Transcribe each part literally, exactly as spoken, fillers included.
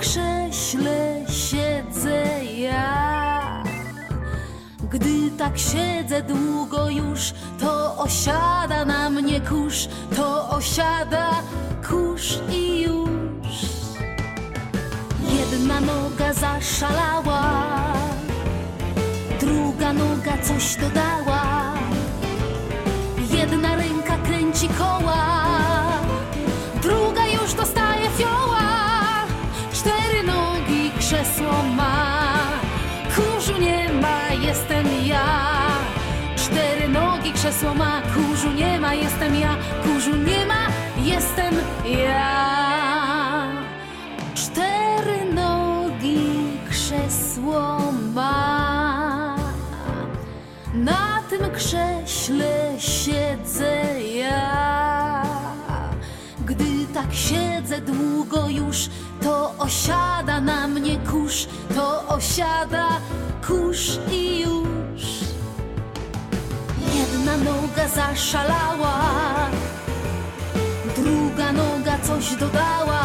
krześle siedzę ja. Gdy tak siedzę długo już, to osiada na mnie kurz, to osiada kurz i już. Jedna noga zaszalała, druga noga coś dodała, jedna ręka kręci koła, druga już dostaje fioła. Cztery nogi krzesło ma, kurzu nie ma, jestem ja. Cztery nogi krzesło ma, kurzu nie ma, jestem ja. Kurzu nie ma, jestem ja. Cztery nogi krzesło ma, na tym krześle siedzę ja. Gdy tak siedzę długo już, to osiada na mnie kurz, to osiada kurz i już. Jedna noga zaszalała, druga noga coś dodała,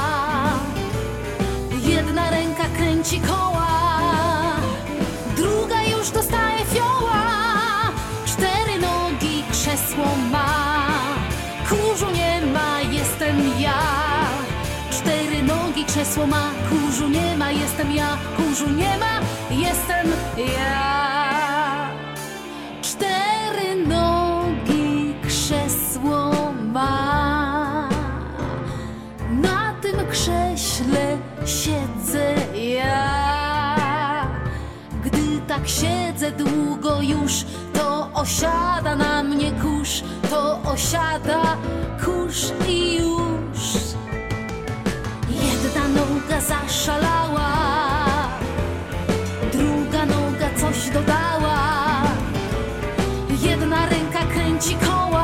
jedna ręka kręci koła, druga już dostaje fioła. Cztery nogi krzesło ma, kurzu nie ma, jestem ja. Cztery nogi krzesło ma, kurzu nie ma, jestem ja. Kurzu nie ma, jestem ja. Cztery nogi krzesło ma, na tym krześle siedzę ja. Gdy tak siedzę długo już, to osiada na mnie kurz, to osiada kurz i już. Jedna noga zaszalała, druga noga coś dodała, jedna ręka kręci koła,